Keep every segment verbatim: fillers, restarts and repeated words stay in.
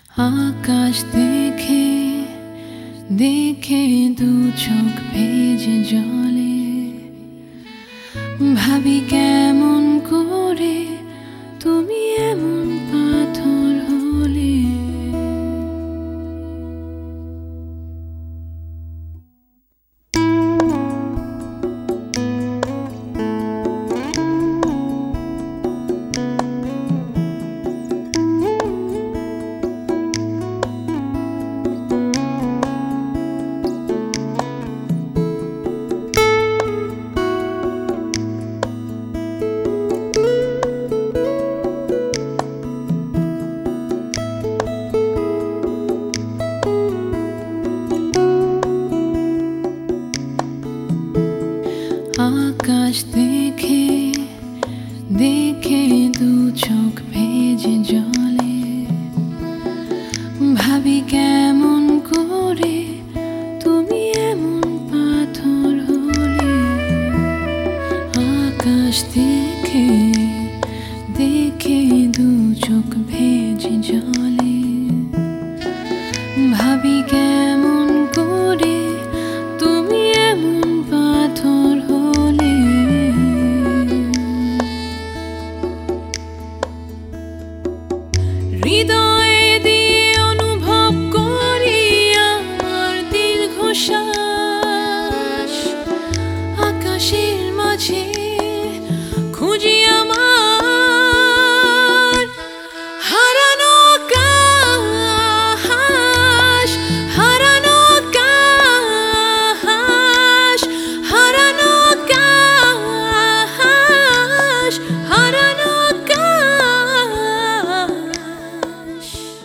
আকাশ দেখে দেখে দু চোখ ভেজে জলে, ভাবি কেমন করে তুমি এমন পাথর হলে। আকাশ দেখে দেখে দু চোখ ভেজে জলে, ভাবি কেমন করে তুমি এমন পাথর হলে। আকাশ দেখে দেখে দু চোখ ভেজে জলে, ভাবি কেমন করে তুমি এমন পাথর হলে। হৃদয়ে দিয়ে অনুভব করি আমার দীর্ঘশ্বাস, আকাশের মাঝে খুঁজি আমার হারানো আকাশ, হারানো আকাশ, হারানো আকাশ, হারানো আকাশ।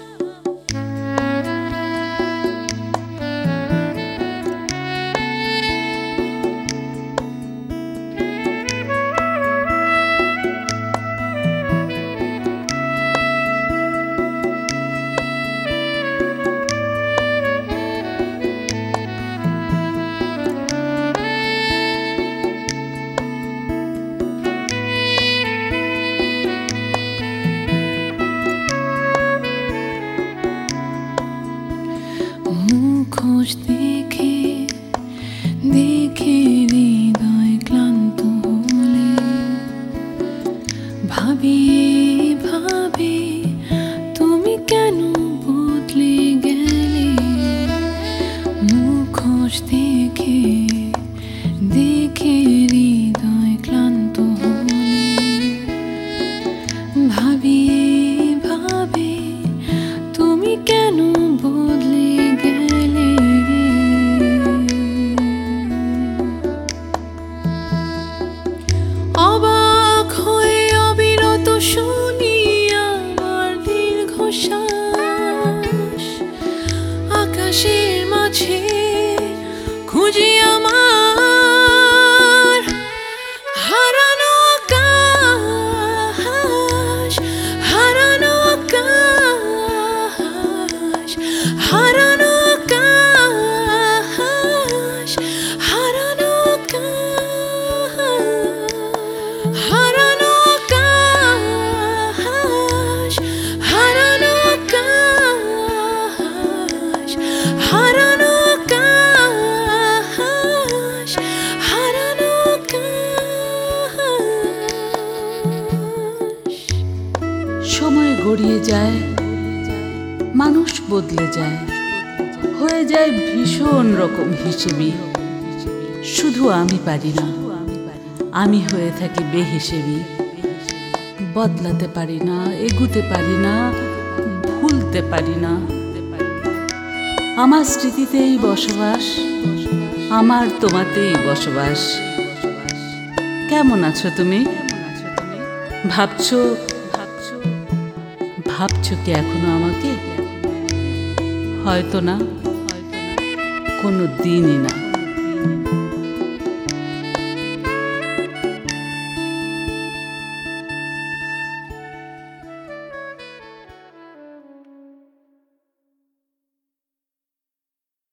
মুখোশ দেখে দেখে হৃদয় ক্লান্ত হলে, ভাবি ভাবি তুমি কেন বদলে গেলে। মুখোশ দেখে দেখে হৃদয় ক্লান্ত হলে, ভাবি ভাবি তুমি কেন বদলে গেলে। অবাক হয়ে অবিরত শুনি আমার দীর্ঘশ্বাস, আকাশের মাঝে খুঁজি আমার হারানো আকাশ, হারানো আকাশ, হারানো আকাশ, হারানো আকাশ, হারানো আকাশ, হারানো আকাশ, হারানো আকাশ, হারানো আকাশ। সময় গড়িয়ে যায়, মানুষ বদলে যায়, হয়ে যায় ভীষণ রকম হিসেবি। শুধু আমি পারি না, আমি হয়ে থাকি বেহিসেবি। বদলাতে পারি না, এগুতে পারি না, ভুলতে পারি না। আমার স্মৃতিতেই বসবাস, আমার তোমাতেই বসবাস। কেমন আছো তুমি? ভাবছো ভাবছো কি এখনো আমাকে? হয়তো না, কোনো দিনই না।